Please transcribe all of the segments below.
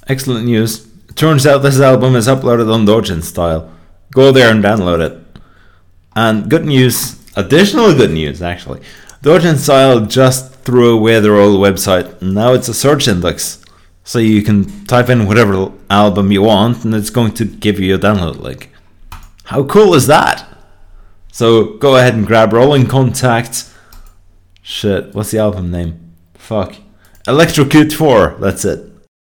Excellent news. It turns out this album is uploaded on Dojin style. Go there and download it. And good news, additional good news actually. Dojin style just threw away their old website. Now it's a search index. So you can type in whatever album you want and it's going to give you a download link. How cool is that? So go ahead and grab Rolling Contact. Shit, what's the album name? Fuck. Electrocute 4, that's it.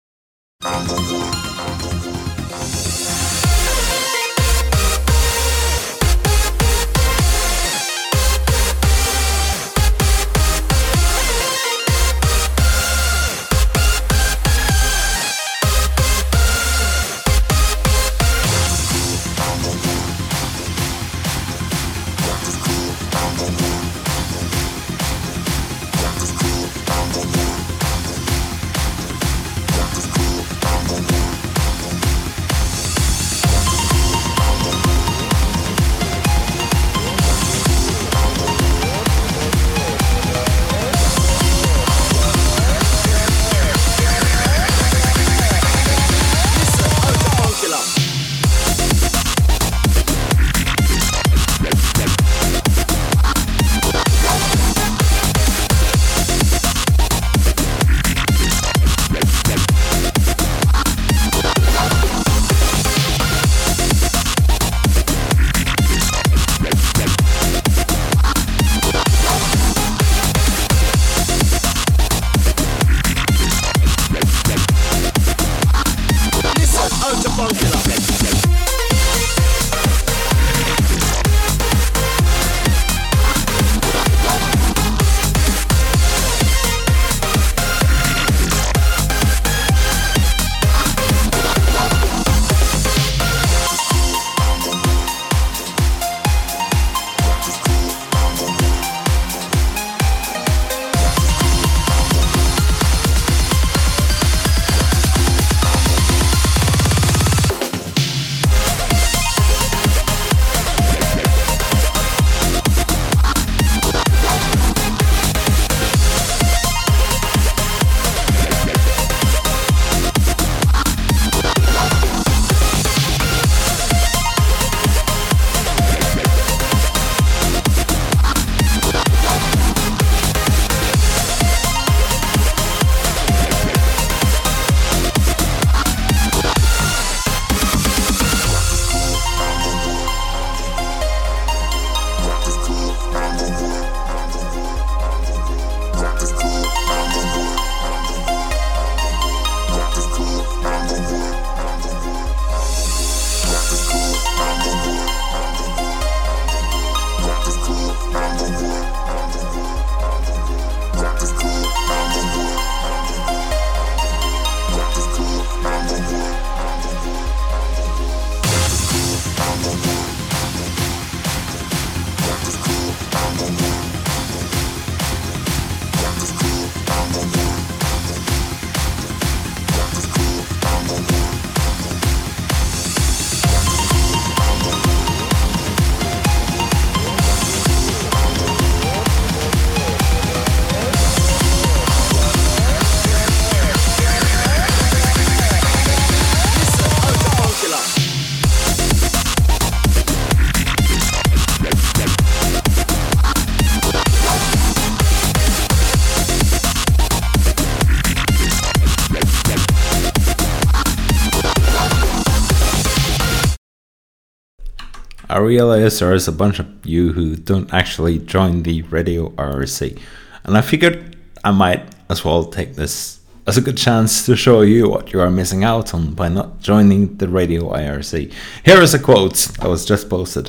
I realize there is a bunch of you who don't actually join the Radio IRC, and I figured I might as well take this as a good chance to show you what you are missing out on by not joining the Radio IRC. Here is a quote that was just posted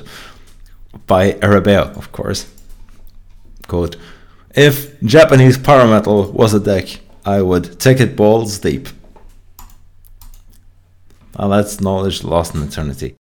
by Arabeo, of course. Quote, "If Japanese power metal was a deck, I would take it balls deep." Well, that's knowledge lost in eternity.